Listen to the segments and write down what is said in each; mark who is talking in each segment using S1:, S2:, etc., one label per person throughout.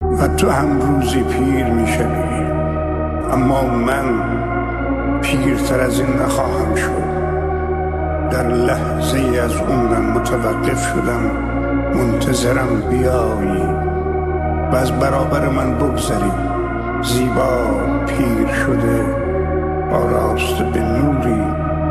S1: و تو هم روزی پیر میشوی، اما من پیرتر از این نخواهم شد. در لحظه از عمرم متوقف شدم، منتظرم بیایی و از برابر من بگذری. زیبا پیر شده آراسته به نوری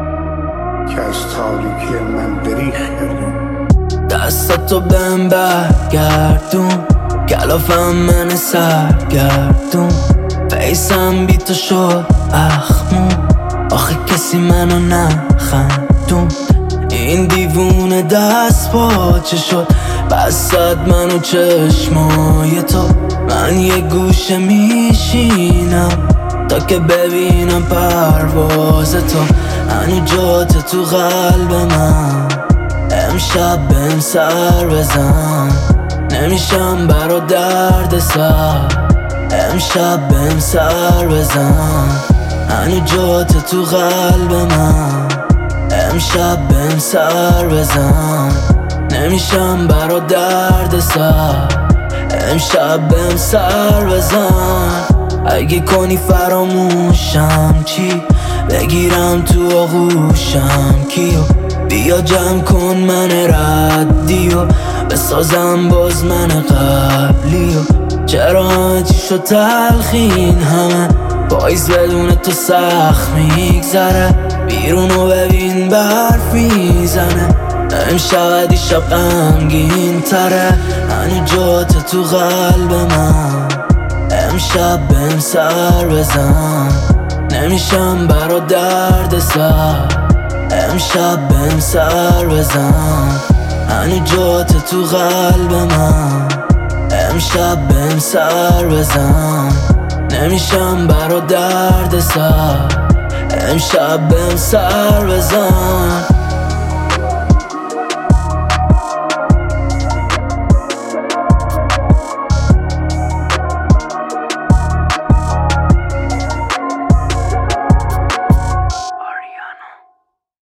S1: که از تاریکی من دریغ کردی.
S2: دستاتو بهم برگردون، کلافم من سرگردون، فیسم بی تو شد اخمون، آخه کسی منو نخندون. این دیوونه دست پاچه شد بسد منو چشمای تو. من یه گوشه میشینم تا که ببینم پرواز تو. هنو جات تو قلب من، امشب بهم سر بزن. نمیشم برا درد سر، امشب بهم سر بزن. هنو جات تو قلب من، امشب بهم سر بزن. نمیشم برا درد سر، امشب بهم سر بزن. اگه کنی فراموشم چی، بگیرم تو آغوشم کیو. بیا جمع کن من ردیو، بسازم باز من قبلیو. چرا همه چی شد تلخین، همه پاییز بدون تو سخت میگذره. بیرونو ببین برف میزنه، امشب دیشب غمگین تره. هنو جات تو قلب من، امشب بهم سر بزن. نمیشم برا درد سر، امشب بهم سر بزن. هنو جات تو قلب من، امشب بهم سر بزن. نمیشم برا درد سر، امشب بهم سر بزن.